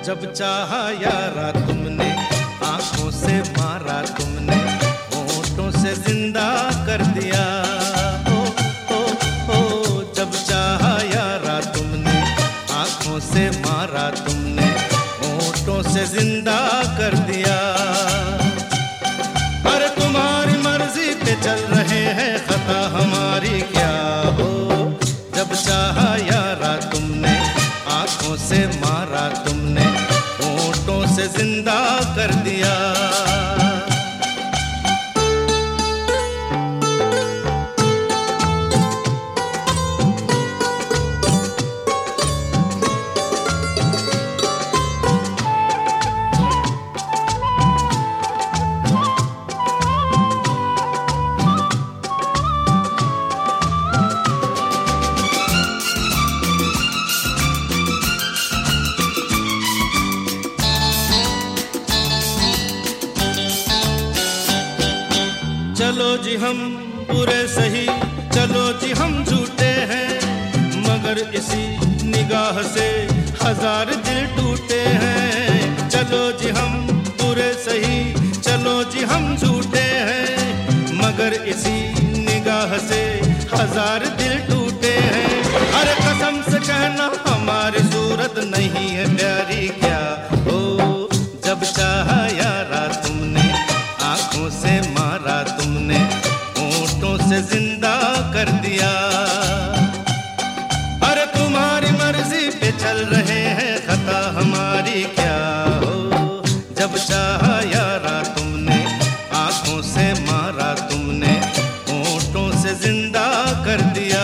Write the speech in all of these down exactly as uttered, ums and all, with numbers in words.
जब चाहा यारा तुमने, आंखों से मारा तुमने, होठों से जिंदा कर दिया। ओ ओ ओ जब चाहा यारा तुमने, आंखों से मारा तुमने, होठों से जिंदा कर दिया। अरे तुम्हारी मर्जी पे चल रहे हैं, खता हमारी क्या हो। जब चाहा यारा तुमने, आंखों से मारा तुमने, होठों से जिंदा कर दिया। चलो जी हम पूरे सही, चलो जी हम झूठे हैं, मगर इसी निगाह से हजार दिल टूटे हैं। चलो जी हम पूरे सही, चलो जी हम झूठे हैं, मगर इसी निगाह से हजार दिल टूटे हैं। अरे कसम से कहना हमारी सूरत नहीं है प्यारी क्या हो। जब चाहा यारा तुमने, आंखों से मारा तुमने, होठों से जिंदा कर दिया। अरे तुम्हारी मर्जी पे चल रहे हैं, खता हमारी क्या हो। जब चाहा यारा तुमने, आंखों से मारा तुमने, होठों से जिंदा कर दिया।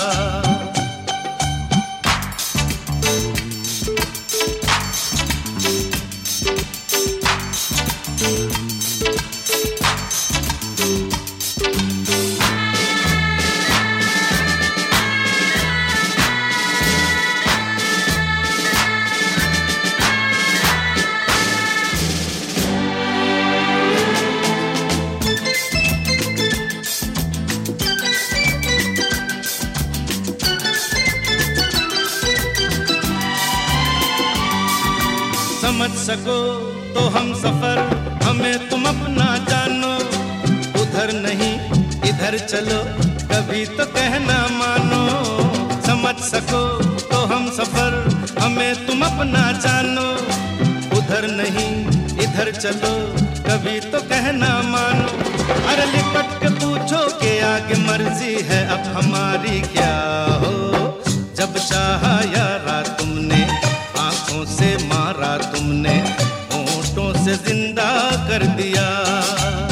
समझ सको तो हम सफर, हमें तुम अपना जानो। उधर नहीं इधर चलो, कभी तो कहना मानो। समझ सको तो हम सफर, हमें तुम अपना जानो। उधर नहीं इधर चलो, कभी तो कहना मानो। अरे लिपट के पूछो कि आगे मर्जी है अब हमारी क्या हो। जब चाहा यारा तुमने, आंखों से मारा तुमने, होठों से जिंदा कर दिया।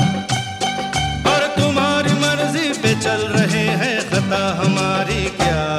और तुम्हारी मर्जी पे चल रहे हैं, खता हमारी क्या